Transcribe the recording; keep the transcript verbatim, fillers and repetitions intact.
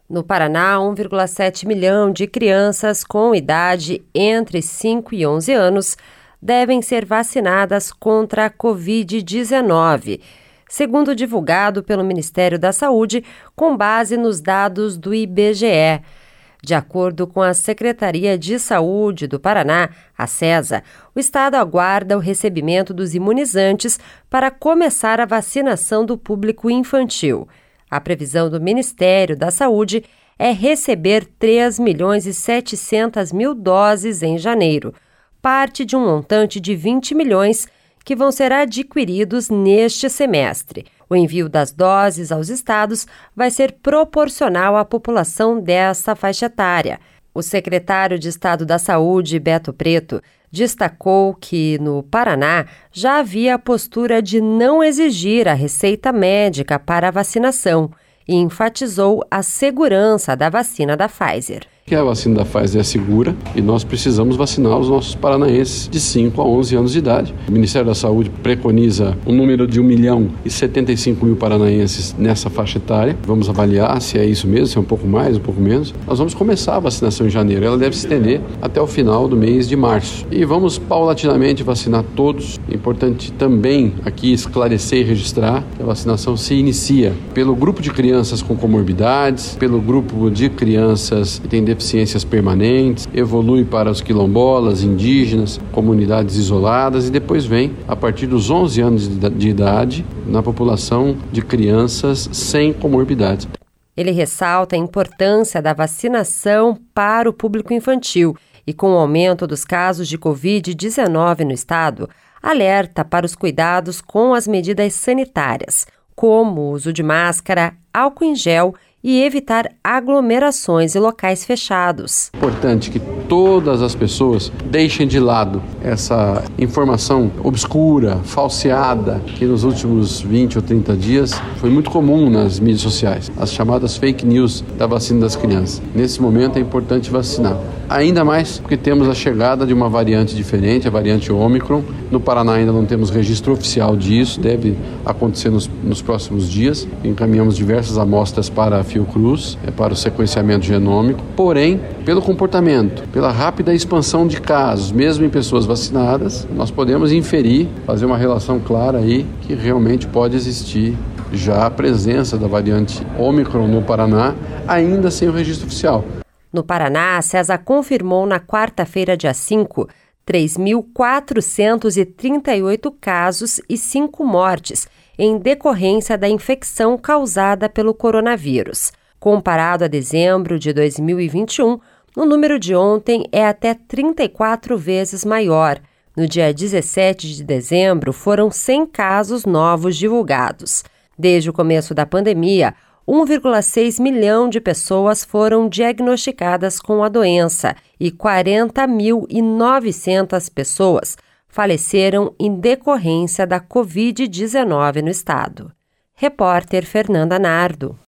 No Paraná, um vírgula sete milhão de crianças com idade entre cinco e onze anos devem ser vacinadas contra a covid dezenove, segundo divulgado pelo Ministério da Saúde, com base nos dados do I B G E. De acordo com a Secretaria de Saúde do Paraná, a SESA, o estado aguarda o recebimento dos imunizantes para começar a vacinação do público infantil. A previsão do Ministério da Saúde é receber três milhões e setecentas mil doses em janeiro, parte de um montante de vinte milhões que vão ser adquiridos neste semestre. O envio das doses aos estados vai ser proporcional à população dessa faixa etária. O secretário de Estado da Saúde, Beto Preto, destacou que, no Paraná, já havia a postura de não exigir a receita médica para a vacinação e enfatizou a segurança da vacina da Pfizer. Que a vacina da Pfizer é segura e nós precisamos vacinar os nossos paranaenses de cinco a onze anos de idade. O Ministério da Saúde preconiza um número de um milhão e setenta e cinco mil paranaenses nessa faixa etária. Vamos avaliar se é isso mesmo, se é um pouco mais, um pouco menos. Nós vamos começar a vacinação em janeiro. Ela deve se estender até o final do mês de março. E vamos paulatinamente vacinar todos. É importante também aqui esclarecer e registrar que a vacinação se inicia pelo grupo de crianças com comorbidades, pelo grupo de crianças que têm deficiências permanentes, evolui para os quilombolas, indígenas, comunidades isoladas e depois vem, a partir dos onze anos de idade, na população de crianças sem comorbidades. Ele ressalta a importância da vacinação para o público infantil e, com o aumento dos casos de covid dezenove no estado, alerta para os cuidados com as medidas sanitárias, como o uso de máscara, álcool em gel e evitar aglomerações e locais fechados. É importante que todas as pessoas deixem de lado essa informação obscura, falseada, que nos últimos vinte ou trinta dias foi muito comum nas mídias sociais, as chamadas fake news da vacina das crianças. Nesse momento é importante vacinar. Ainda mais porque temos a chegada de uma variante diferente, a variante Ômicron. No Paraná ainda não temos registro oficial disso, deve acontecer nos, nos próximos dias. Encaminhamos diversas amostras para a Fiocruz, é, para o sequenciamento genômico. Porém, pelo comportamento, pela rápida expansão de casos, mesmo em pessoas vacinadas, nós podemos inferir, fazer uma relação clara aí que realmente pode existir já a presença da variante Ômicron no Paraná, ainda sem o registro oficial. No Paraná, a SESA confirmou na quarta-feira, dia cinco, três mil quatrocentos e trinta e oito casos e cinco mortes em decorrência da infecção causada pelo coronavírus. Comparado a dezembro de dois mil e vinte e um, o número de ontem é até trinta e quatro vezes maior. No dia dezessete de dezembro, foram cem casos novos divulgados. Desde o começo da pandemia, um vírgula seis milhão de pessoas foram diagnosticadas com a doença e quarenta mil e novecentas pessoas faleceram em decorrência da covid dezenove no estado. Repórter Fernanda Nardo.